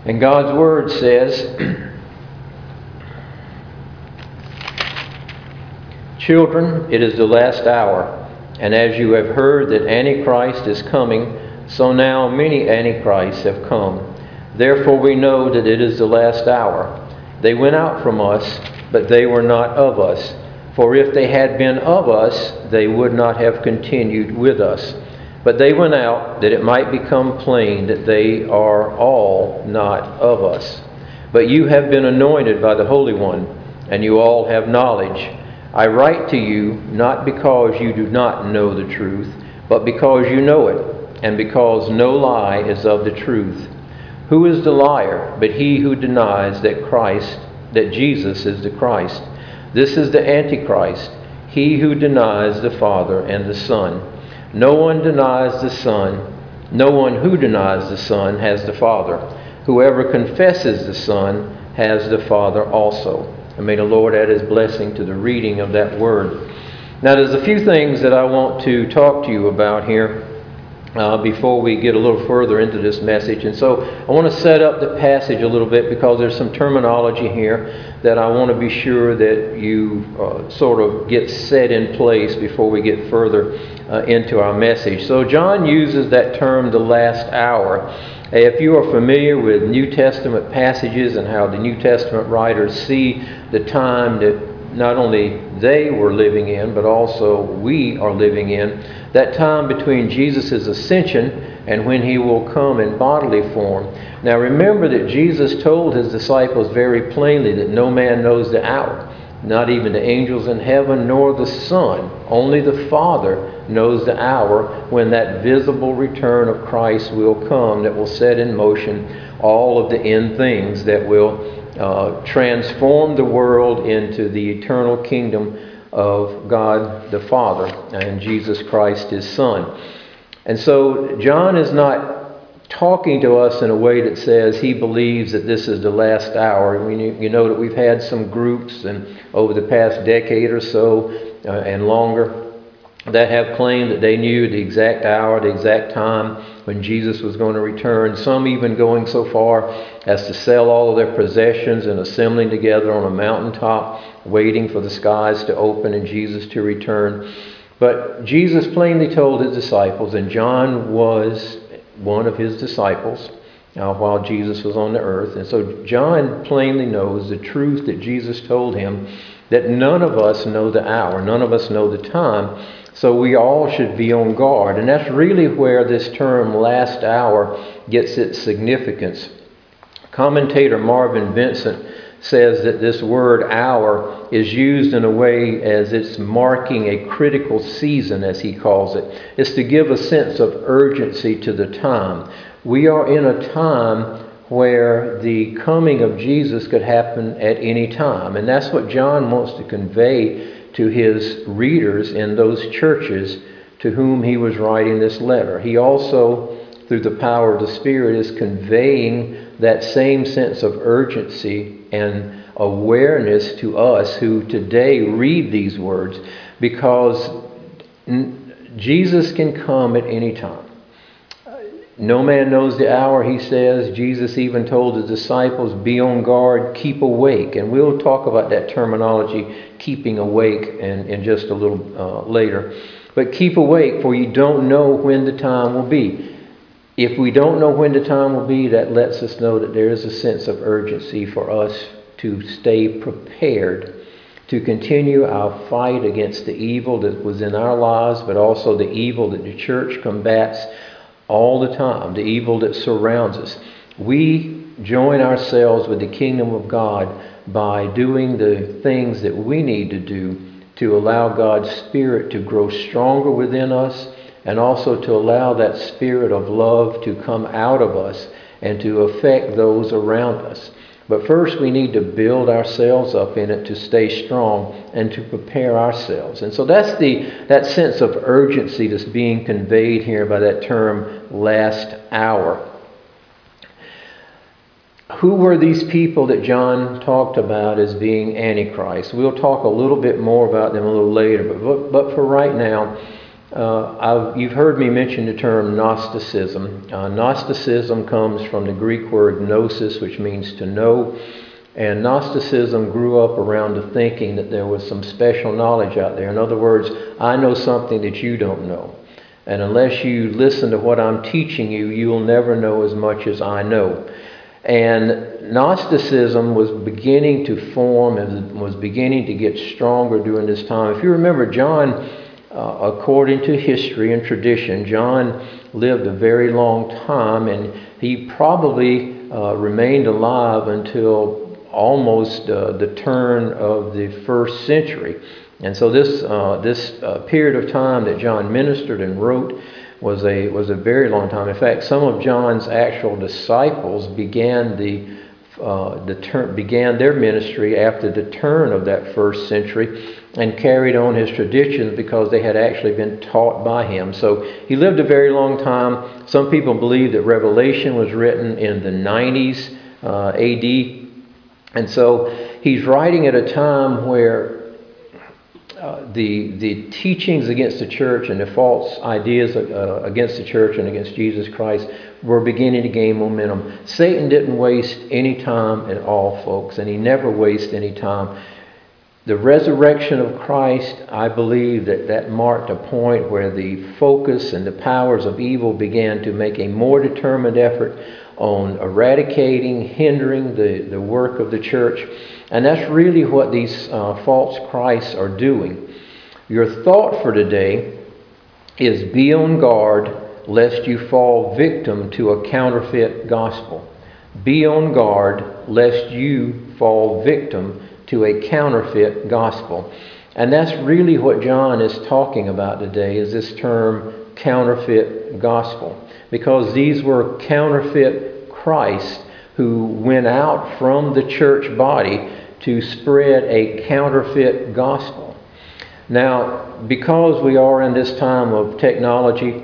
And God's Word says, "Children, it is the last hour, and as you have heard that Antichrist is coming, so now many Antichrists have come. Therefore we know that it is the last hour. They went out from us, but they were not of us. For if they had been of us, they would not have continued with us. But they went out, that it might become plain that they are all not of us. But you have been anointed by the Holy One, and you all have knowledge. I write to you not because you do not know the truth, but because you know it, and because no lie is of the truth. Who is the liar but he who denies that Jesus is the Christ? This is the Antichrist, he who denies the Father and the Son. No one who denies the Son has the Father. Whoever confesses the Son has the Father also." And may the Lord add His blessing to the reading of that word. Now there's a few things that I want to talk to you about here before we get a little further into this message. And so I want to set up the passage a little bit because there's some terminology here that I want to be sure that you sort of get set in place before we get further into our message. So John uses that term, the last hour. If you are familiar with New Testament passages and how the New Testament writers see the time that not only they were living in, but also we are living in, that time between Jesus' ascension and when He will come in bodily form. Now remember that Jesus told His disciples very plainly that no man knows the hour, not even the angels in heaven nor the Son. Only the Father knows the hour when that visible return of Christ will come, that will set in motion all of the end things that will transform the world into the eternal kingdom of God the Father and Jesus Christ His Son. And so John is not talking to us in a way that says he believes that this is the last hour. You know that we've had some groups and over the past decade or so and longer that have claimed that they knew the exact hour, the exact time when Jesus was going to return. Some even going so far as to sell all of their possessions and assembling together on a mountaintop, waiting for the skies to open and Jesus to return. But Jesus plainly told His disciples, and John was one of His disciples while Jesus was on the earth. And so John plainly knows the truth that Jesus told him, that none of us know the hour, none of us know the time. So we all should be on guard. And that's really where this term last hour gets its significance. Commentator Marvin Vincent says that this word hour is used in a way as it's marking a critical season, as he calls it. It's to give a sense of urgency to the time. We are in a time where the coming of Jesus could happen at any time. And that's what John wants to convey to his readers in those churches to whom he was writing this letter. He also, through the power of the Spirit, is conveying that same sense of urgency and awareness to us who today read these words, because Jesus can come at any time. No man knows the hour, he says. Jesus even told the disciples, be on guard, keep awake. And we'll talk about that terminology, keeping awake, in just a little later. But keep awake, for you don't know when the time will be. If we don't know when the time will be, that lets us know that there is a sense of urgency for us to stay prepared, to continue our fight against the evil that was in our lives, but also the evil that the church combats all the time, the evil that surrounds us. We join ourselves with the kingdom of God by doing the things that we need to do to allow God's Spirit to grow stronger within us, and also to allow that spirit of love to come out of us and to affect those around us. But first we need to build ourselves up in it to stay strong and to prepare ourselves. And so that's that sense of urgency that's being conveyed here by that term, last hour. Who were these people that John talked about as being Antichrist? We'll talk a little bit more about them a little later. But for right now, You've heard me mention the term Gnosticism. Gnosticism comes from the Greek word gnosis, which means to know. And Gnosticism grew up around the thinking that there was some special knowledge out there. In other words, I know something that you don't know. And unless you listen to what I'm teaching you, you'll never know as much as I know. And Gnosticism was beginning to form and was beginning to get stronger during this time. If you remember, John, according to history and tradition, John lived a very long time, and he probably remained alive until almost the turn of the first century. And so this period of time that John ministered and wrote was a very long time. In fact, some of John's actual disciples began their ministry after the turn of that first century and carried on his traditions because they had actually been taught by him. So he lived a very long time. Some people believe that Revelation was written in the 90s AD. And so he's writing at a time where the teachings against the church and the false ideas against the church and against Jesus Christ were beginning to gain momentum. Satan didn't waste any time at all, folks, and he never wastes any time. The resurrection of Christ, I believe that marked a point where the focus and the powers of evil began to make a more determined effort on eradicating, hindering the work of the church. And that's really what these false Christs are doing. Your thought for today is be on guard lest you fall victim to a counterfeit gospel. Be on guard lest you fall victim to a counterfeit gospel. And that's really what John is talking about today, is this term counterfeit gospel. Because these were counterfeit Christ who went out from the church body to spread a counterfeit gospel. Now, because we are in this time of technology,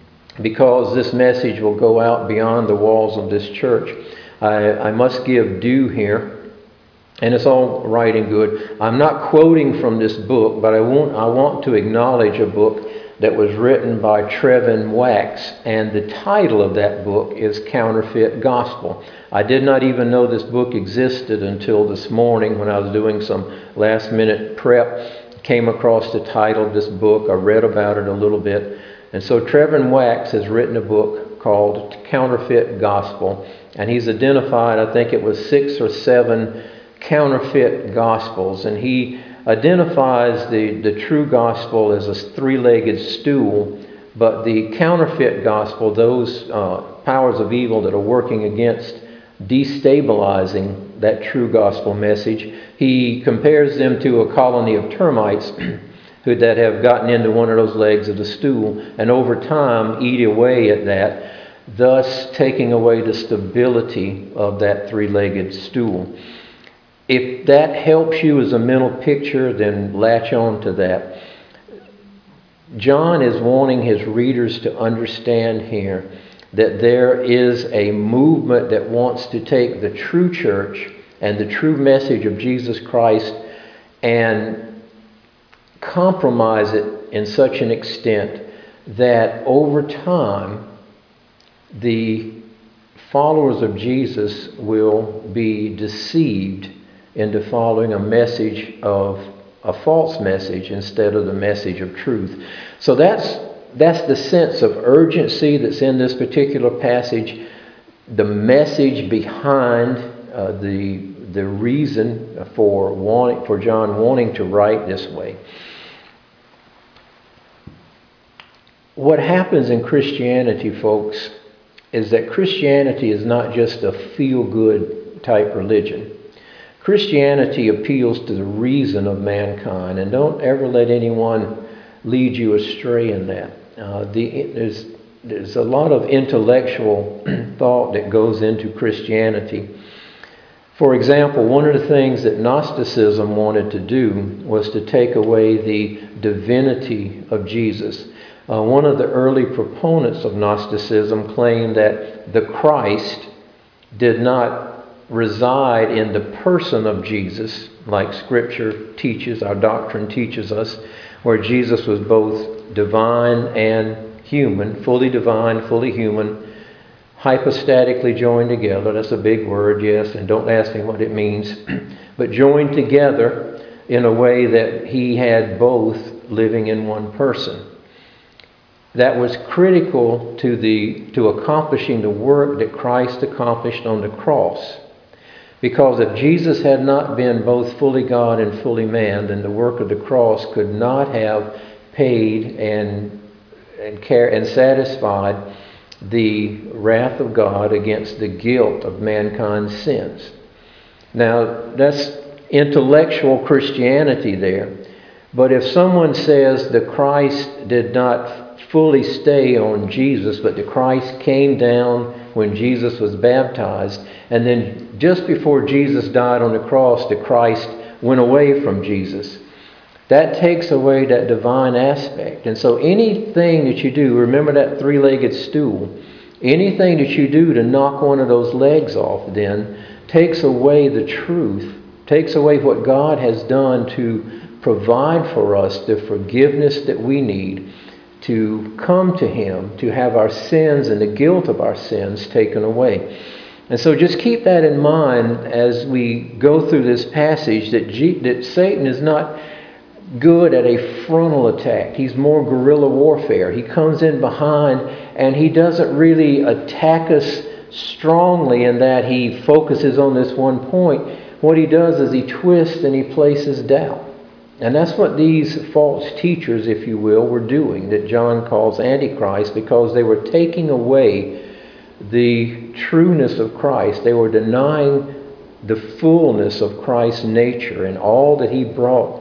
because this message will go out beyond the walls of this church, I must give due here. And it's all right and good. I'm not quoting from this book, but I want to acknowledge a book that was written by Trevin Wax, and the title of that book is Counterfeit Gospel. I did not even know this book existed until this morning when I was doing some last-minute prep. Came across the title of this book. I read about it a little bit. And so Trevin Wax has written a book called Counterfeit Gospel, and he's identified, I think it was 6 or 7 counterfeit gospels, and he identifies the true gospel as a 3-legged stool, but the counterfeit gospel, those powers of evil that are working against destabilizing that true gospel message, he compares them to a colony of termites that have gotten into one of those legs of the stool and over time eat away at that, thus taking away the stability of that 3-legged stool. If that helps you as a mental picture, then latch on to that. John is wanting his readers to understand here that there is a movement that wants to take the true church and the true message of Jesus Christ and compromise it in such an extent that over time the followers of Jesus will be deceived into following a message of a false message instead of the message of truth. So that's the sense of urgency that's in this particular passage, the message behind the reason for John wanting to write this way. What happens in Christianity, folks, is that Christianity is not just a feel-good type religion. Christianity appeals to the reason of mankind, and don't ever let anyone lead you astray in that. There's a lot of intellectual thought that goes into Christianity. For example, one of the things that Gnosticism wanted to do was to take away the divinity of Jesus. One of the early proponents of Gnosticism claimed that the Christ did not reside in the person of Jesus, like Scripture teaches, our doctrine teaches us. where Jesus was both divine and human, fully divine, fully human, hypostatically joined together. That's a big word, yes, and don't ask me what it means. But joined together in a way that he had both living in one person. That was critical to accomplishing the work that Christ accomplished on the cross. Because if Jesus had not been both fully God and fully man, then the work of the cross could not have paid and satisfied the wrath of God against the guilt of mankind's sins. Now, that's intellectual Christianity there. But if someone says that Christ did not fully stay on Jesus, but the Christ came down when Jesus was baptized, and then just before Jesus died on the cross, the Christ went away from Jesus, that takes away that divine aspect. And so anything that you do, remember that three-legged stool, anything that you do to knock one of those legs off then takes away the truth, takes away what God has done to provide for us the forgiveness that we need to come to Him, to have our sins and the guilt of our sins taken away. And so just keep that in mind as we go through this passage, that Satan is not good at a frontal attack. He's more guerrilla warfare. He comes in behind and he doesn't really attack us strongly in that he focuses on this one point. What he does is he twists and he places doubt. And that's what these false teachers, if you will, were doing, that John calls Antichrist, because they were taking away the trueness of Christ. They were denying the fullness of Christ's nature and all that He brought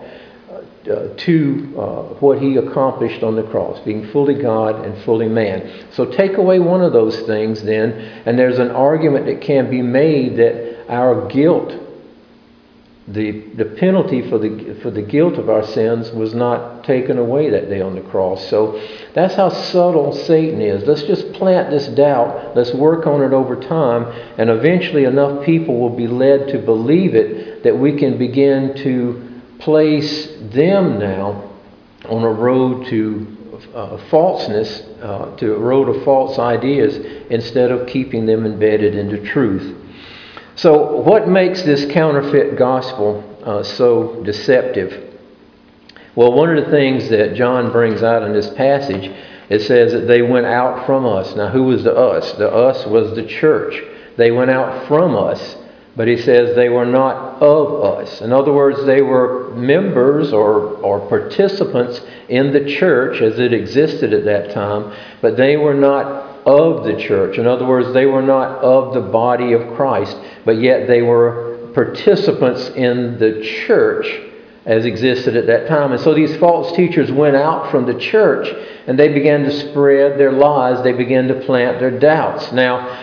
to what He accomplished on the cross, being fully God and fully man. So take away one of those things then, and there's an argument that can be made that our guilt, the penalty for the guilt of our sins was not taken away that day on the cross. So that's how subtle Satan is. Let's just plant this doubt. Let's work on it over time. And eventually enough people will be led to believe it that we can begin to place them now on a road to falseness, to a road of false ideas, instead of keeping them embedded into truth. So what makes this counterfeit gospel so deceptive? Well, one of the things that John brings out in this passage, it says that they went out from us. Now, who was the us? The us was the church. They went out from us, but he says they were not of us. In other words, they were members or participants in the church as it existed at that time, but they were not of the church. In other words, they were not of the body of Christ, but yet they were participants in the church as existed at that time. And so these false teachers went out from the church and they began to spread their lies. They began to plant their doubts. Now,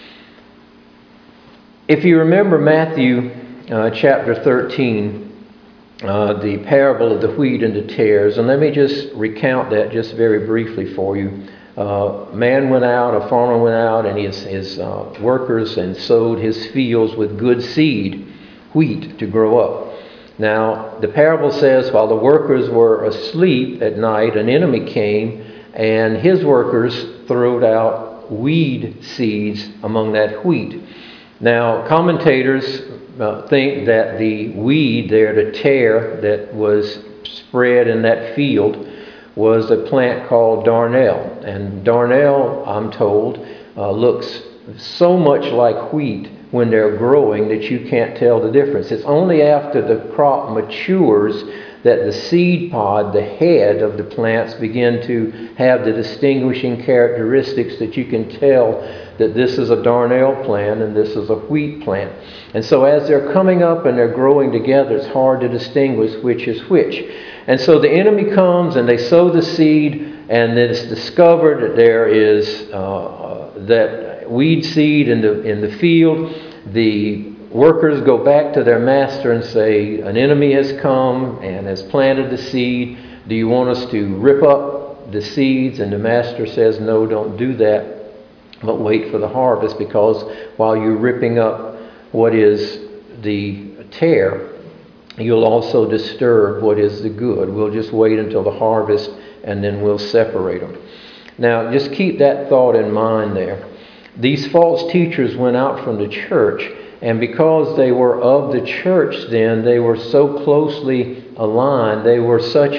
if you remember Matthew chapter 13, the parable of the wheat and the tares, and let me just recount that just very briefly for you. A farmer went out, and his workers and sowed his fields with good seed, wheat, to grow up. Now, the parable says, while the workers were asleep at night, an enemy came, and his workers throwed out weed seeds among that wheat. Now, commentators think that the weed there, the tare that was spread in that field, was a plant called darnel. And darnel, I'm told, looks so much like wheat when they're growing that you can't tell the difference. It's only after the crop matures that the seed pod, the head of the plants, begin to have the distinguishing characteristics that you can tell that this is a darnel plant and this is a wheat plant. And so as they're coming up and they're growing together, it's hard to distinguish which is which. And so the enemy comes and they sow the seed, and it's discovered that there is that weed seed in the field. The workers go back to their master and say, an enemy has come and has planted the seed. Do you want us to rip up the seeds? And the master says, no, don't do that, but wait for the harvest, because while you're ripping up what is the tare, you'll also disturb what is the good. We'll just wait until the harvest and then we'll separate them. Now, just keep that thought in mind there. These false teachers went out from the church, and because they were of the church then, they were so closely aligned, they were such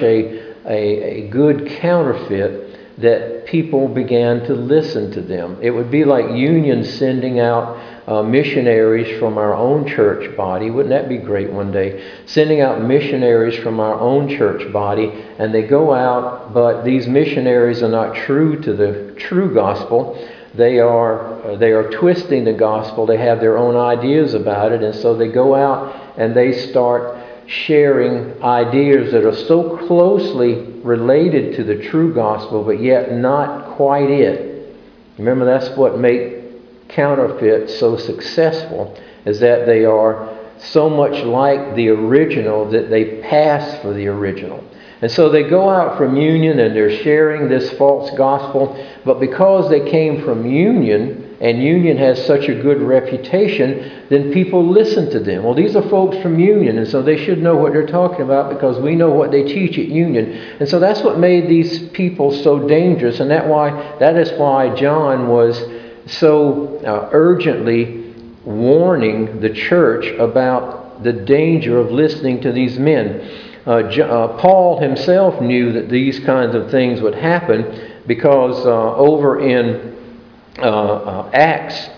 a good counterfeit that people began to listen to them. It would be like Union sending out missionaries from our own church body. Wouldn't that be great one day? Sending out missionaries from our own church body, and they go out, but these missionaries are not true to the true gospel. They are twisting the gospel. They have their own ideas about it, and so they go out and they start sharing ideas that are so closely related to the true gospel, but yet not quite it. Remember, that's what makes counterfeits so successful, is that they are so much like the original that they pass for the original. And so they go out from Union and they're sharing this false gospel, but because they came from Union, and Union has such a good reputation, then people listen to them. Well, these are folks from Union, and so they should know what they're talking about because we know what they teach at Union. And so that's what made these people so dangerous, and that is why John was so urgently warning the church about the danger of listening to these men. Paul himself knew that these kinds of things would happen because over in Acts,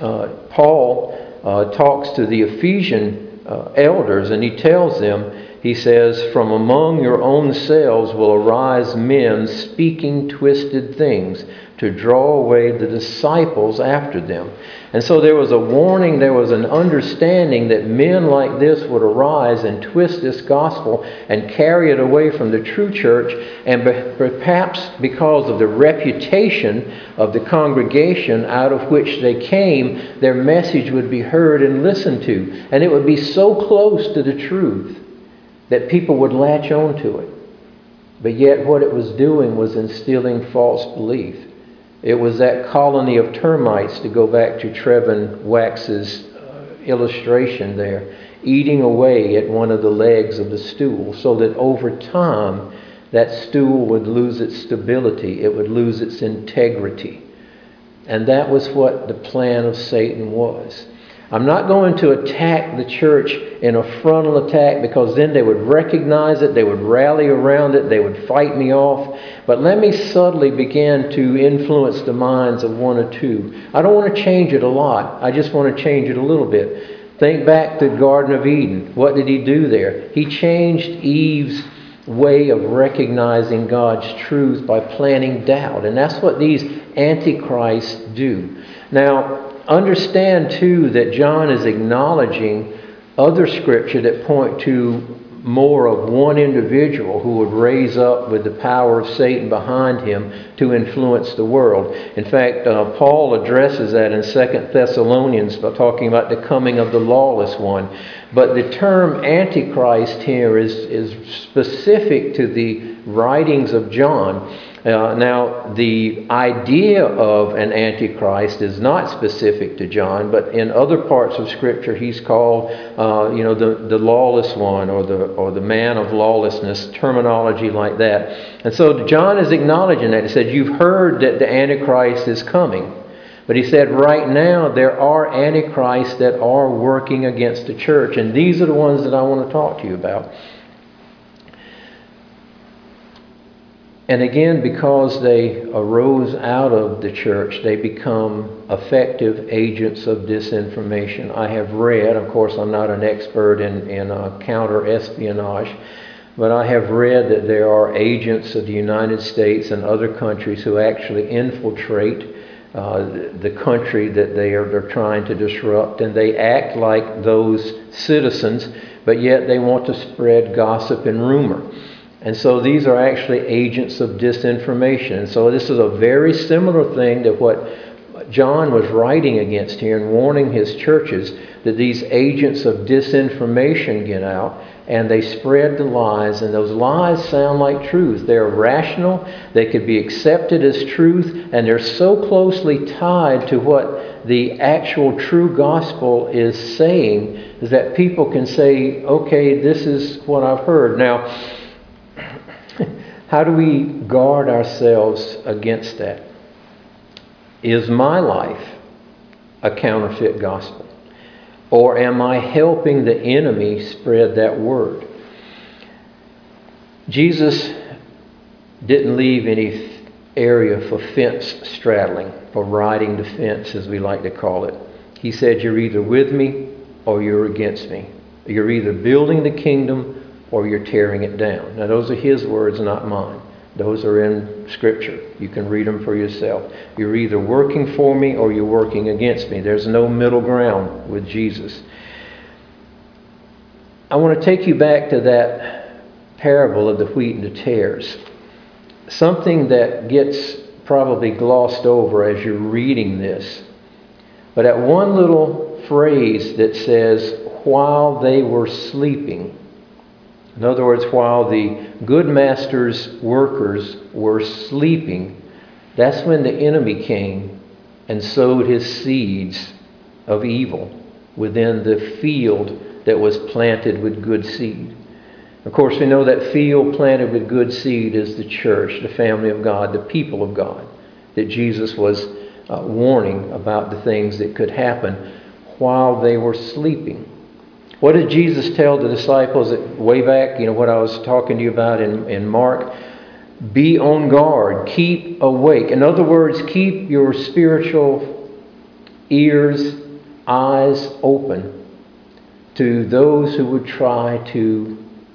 Paul talks to the Ephesian elders, and he tells them, he says, "From among your own selves will arise men speaking twisted things to draw away the disciples after them." And so there was a warning, there was an understanding that men like this would arise and twist this gospel and carry it away from the true church, and perhaps because of the reputation of the congregation out of which they came, their message would be heard and listened to. And it would be so close to the truth that people would latch on to it. But yet what it was doing was instilling false belief. It was that colony of termites, to go back to Trevin Wax's illustration there, eating away at one of the legs of the stool, so that over time that stool would lose its stability, it would lose its integrity. And that was what the plan of Satan was. I'm not going to attack the church in a frontal attack, because then they would recognize it, they would rally around it, they would fight me off. But let me subtly begin to influence the minds of one or two. I don't want to change it a lot. I just want to change it a little bit. Think back to the Garden of Eden. What did he do there? He changed Eve's way of recognizing God's truth by planting doubt. And that's what these antichrists do. Now, understand too that John is acknowledging other scripture that point to more of one individual who would raise up with the power of Satan behind him to influence the world. In fact, Paul addresses that in 2 Thessalonians by talking about the coming of the lawless one. But the term Antichrist here is specific to the writings of John. Now, the idea of an Antichrist is not specific to John, but in other parts of Scripture he's called, the lawless one, or the man of lawlessness, terminology like that. And so John is acknowledging that. He said, you've heard that the Antichrist is coming. But he said, right now there are Antichrists that are working against the church, and these are the ones that I want to talk to you about. And again, because they arose out of the church, they become effective agents of disinformation. I have read, of course I'm not an expert in counter-espionage, but I have read that there are agents of the United States and other countries who actually infiltrate the country that they're trying to disrupt, and they act like those citizens, but yet they want to spread gossip and rumor. And so these are actually agents of disinformation. And so this is a very similar thing to what John was writing against here and warning his churches, that these agents of disinformation get out and they spread the lies, and those lies sound like truth. They're rational, they could be accepted as truth, and they're so closely tied to what the actual true gospel is saying, is that people can say, okay, this is what I've heard. Now, how do we guard ourselves against that? Is my life a counterfeit gospel? Or am I helping the enemy spread that word? Jesus didn't leave any area for fence straddling, for riding the fence, as we like to call it. He said, you're either with me or you're against me. You're either building the kingdom or you're tearing it down. Now, those are his words, not mine. Those are in Scripture. You can read them for yourself. You're either working for me or you're working against me. There's no middle ground with Jesus. I want to take you back to that parable of the wheat and the tares. Something that gets probably glossed over as you're reading this. But at one little phrase that says, while they were sleeping. In other words, while the good master's workers were sleeping, that's when the enemy came and sowed his seeds of evil within the field that was planted with good seed. Of course, we know that field planted with good seed is the church, the family of God, the people of God, that Jesus was warning about the things that could happen while they were sleeping. What did Jesus tell the disciples way back, what I was talking to you about in Mark? Be on guard. Keep awake. In other words, keep your spiritual ears, eyes open to those who would try to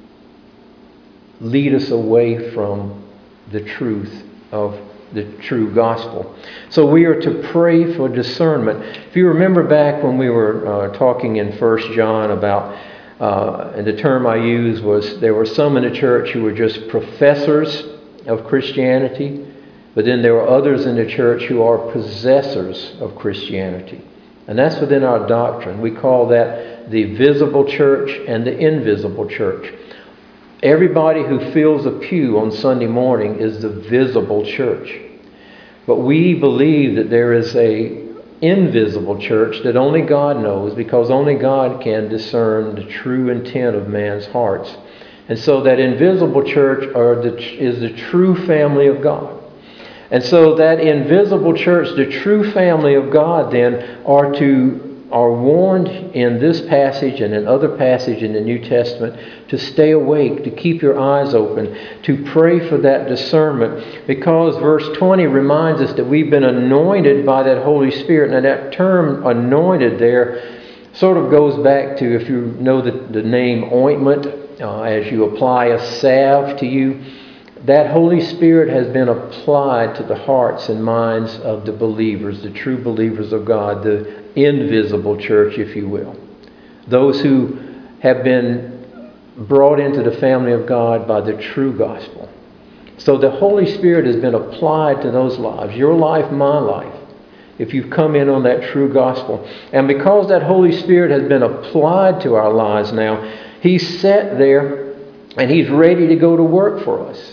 lead us away from the truth of the true gospel. So we are to pray for discernment. If you remember back when we were talking in 1 John about, and the term I used was, there were some in the church who were just professors of Christianity, but then there were others in the church who are possessors of Christianity. And that's within our doctrine. We call that the visible church and the invisible church. Everybody who fills a pew on Sunday morning is the visible church. But we believe that there is an invisible church that only God knows, because only God can discern the true intent of man's hearts. And so that invisible church is the true family of God. And so that invisible church, the true family of God then, are warned in this passage and in other passages in the New Testament to stay awake, to keep your eyes open, to pray for that discernment, because verse 20 reminds us that we've been anointed by that Holy Spirit. Now that term anointed there sort of goes back to, if you know the name ointment, as you apply a salve to you, that Holy Spirit has been applied to the hearts and minds of the believers, the true believers of God, the invisible church, if you will. Those who have been brought into the family of God by the true gospel. So the Holy Spirit has been applied to those lives, your life, my life, if you've come in on that true gospel. And because that Holy Spirit has been applied to our lives now, He's sat there and He's ready to go to work for us.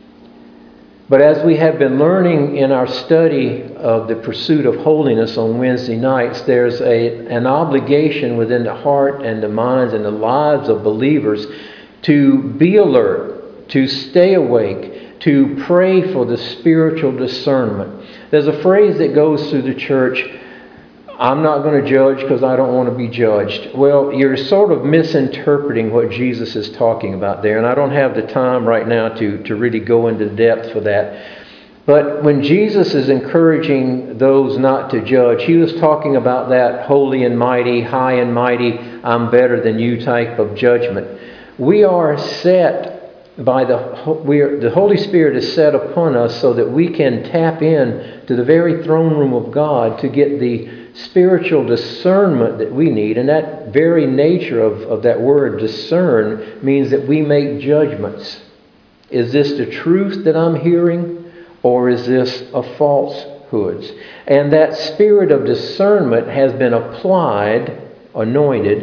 But as we have been learning in our study of the pursuit of holiness on Wednesday nights, there's an obligation within the heart and the minds and the lives of believers to be alert, to stay awake, to pray for the spiritual discernment. There's a phrase that goes through the church, I'm not going to judge because I don't want to be judged. Well, you're sort of misinterpreting what Jesus is talking about there. And I don't have the time right now to really go into depth for that. But when Jesus is encouraging those not to judge, He was talking about that holy and mighty, high and mighty, I'm better than you type of judgment. We are set by the Holy Spirit is set upon us so that we can tap in to the very throne room of God to get the spiritual discernment that we need. And that very nature of that word discern means that we make judgments. Is this the truth that I'm hearing, or is this a falsehood? And that spirit of discernment has been applied, anointed,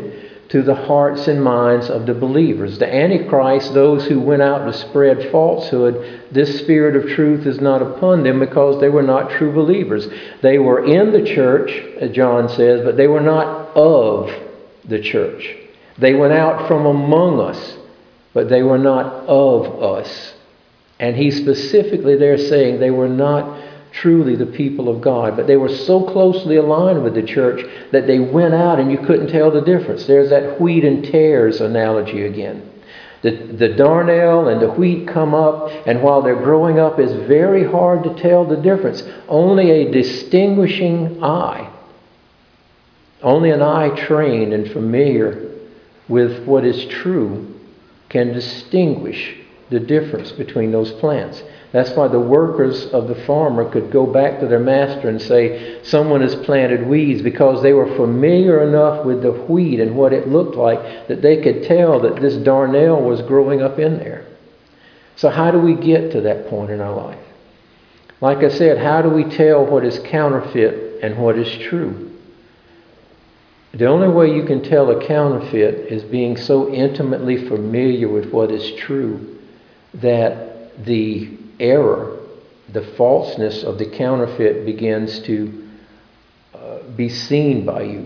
to the hearts and minds of the believers. The Antichrist, those who went out to spread falsehood, this spirit of truth is not upon them because they were not true believers. They were in the church, as John says, but they were not of the church. They went out from among us, but they were not of us. And he's specifically there saying they were not truly the people of God, but they were so closely aligned with the church that they went out and you couldn't tell the difference. There's that wheat and tares analogy again. The darnel and the wheat come up, and while they're growing up, it's very hard to tell the difference. Only a distinguishing eye, only an eye trained and familiar with what is true can distinguish the difference between those plants. That's why the workers of the farmer could go back to their master and say, someone has planted weeds, because they were familiar enough with the wheat and what it looked like that they could tell that this darnel was growing up in there. So how do we get to that point in our life? Like I said, how do we tell what is counterfeit and what is true? The only way you can tell a counterfeit is being so intimately familiar with what is true that the error, the falseness of the counterfeit begins to be seen by you.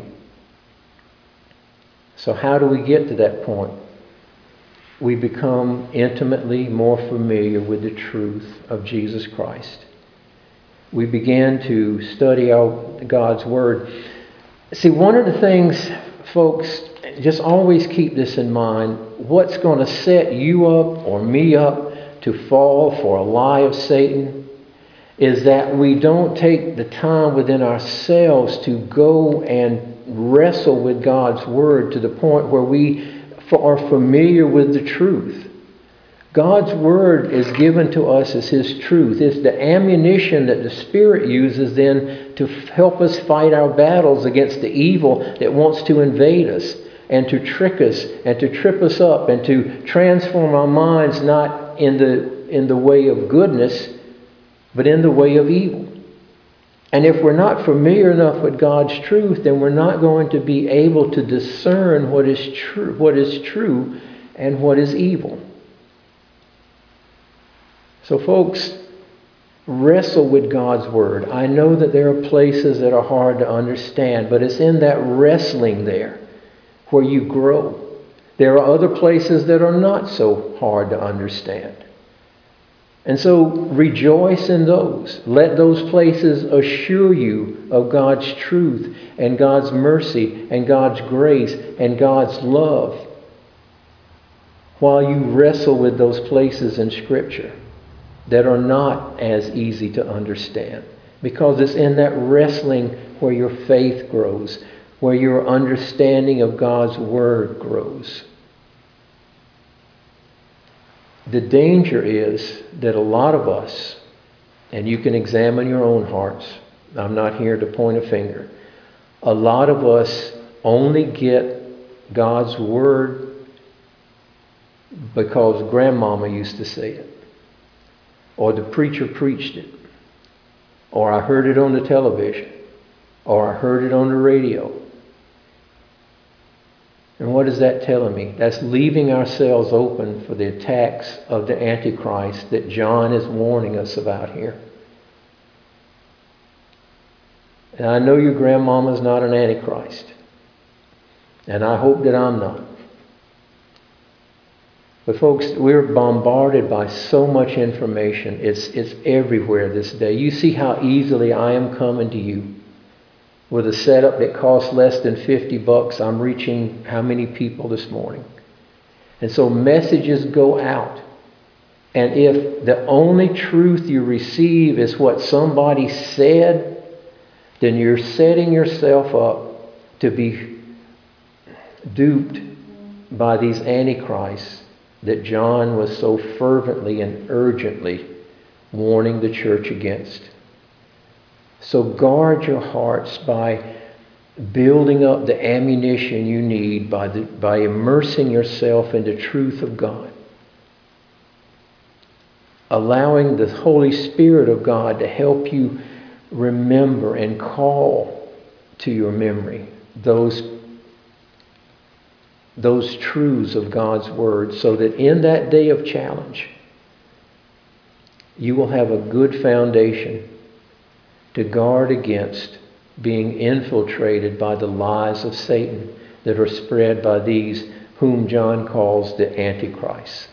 So how do we get to that point? We become intimately more familiar with the truth of Jesus Christ. We begin to study out God's Word. See, one of the things, folks, just always keep this in mind. What's going to set you up or me up to fall for a lie of Satan is that we don't take the time within ourselves to go and wrestle with God's Word to the point where we are familiar with the truth. God's Word is given to us as His truth. It's the ammunition that the Spirit uses then to help us fight our battles against the evil that wants to invade us and to trick us and to trip us up and to transform our minds not in the way of goodness, but in the way of evil. And if we're not familiar enough with God's truth, then we're not going to be able to discern what is true and what is evil. So folks, wrestle with God's Word. I know that there are places that are hard to understand, but it's in that wrestling there where you grow. There are other places that are not so hard to understand. And so rejoice in those. Let those places assure you of God's truth and God's mercy and God's grace and God's love while you wrestle with those places in Scripture that are not as easy to understand. Because it's in that wrestling where your faith grows, where your understanding of God's Word grows. The danger is that a lot of us, and you can examine your own hearts, I'm not here to point a finger, a lot of us only get God's Word because grandmama used to say it, or the preacher preached it, or I heard it on the television, or I heard it on the radio. And what is that telling me? That's leaving ourselves open for the attacks of the Antichrist that John is warning us about here. And I know your grandmama's not an Antichrist. And I hope that I'm not. But folks, we're bombarded by so much information. It's everywhere this day. You see how easily I am coming to you. With a setup that costs less than $50, I'm reaching how many people this morning? And so messages go out. And if the only truth you receive is what somebody said, then you're setting yourself up to be duped by these antichrists that John was so fervently and urgently warning the church against. So guard your hearts by building up the ammunition you need by immersing yourself in the truth of God. Allowing the Holy Spirit of God to help you remember and call to your memory those those truths of God's Word, so that in that day of challenge, you will have a good foundation to guard against being infiltrated by the lies of Satan that are spread by these whom John calls the Antichrist.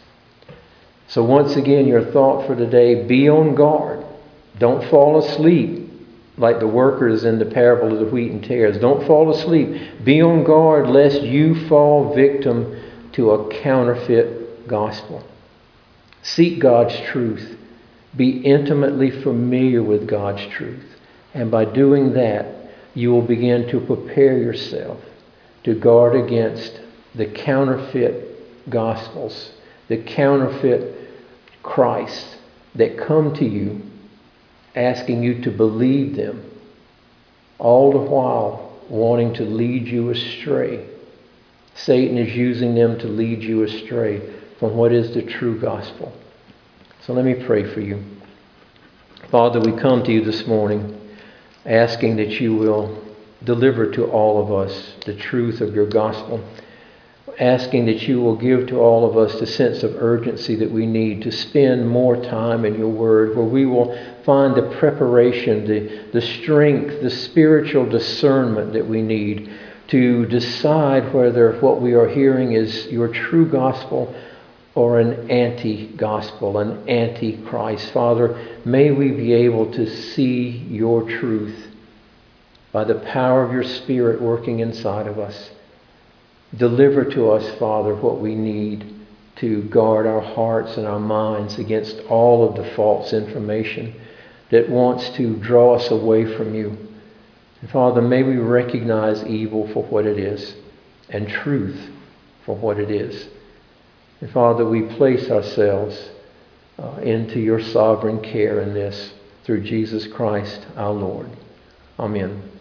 So once again, your thought for today, be on guard. Don't fall asleep like the workers in the parable of the wheat and tares. Don't fall asleep. Be on guard lest you fall victim to a counterfeit gospel. Seek God's truth. Be intimately familiar with God's truth. And by doing that, you will begin to prepare yourself to guard against the counterfeit gospels, the counterfeit Christ that come to you asking you to believe them, all the while wanting to lead you astray. Satan is using them to lead you astray from what is the true gospel. So let me pray for you. Father, we come to you this morning asking that you will deliver to all of us the truth of your gospel, asking that you will give to all of us the sense of urgency that we need to spend more time in your word, where we will find the preparation, the strength, the spiritual discernment that we need to decide whether what we are hearing is your true gospel or an anti-gospel, an anti-Christ. Father, may we be able to see your truth by the power of your Spirit working inside of us. Deliver to us, Father, what we need to guard our hearts and our minds against all of the false information that wants to draw us away from you. And Father, may we recognize evil for what it is and truth for what it is. And Father, we place ourselves into your sovereign care in this through Jesus Christ our Lord. Amen.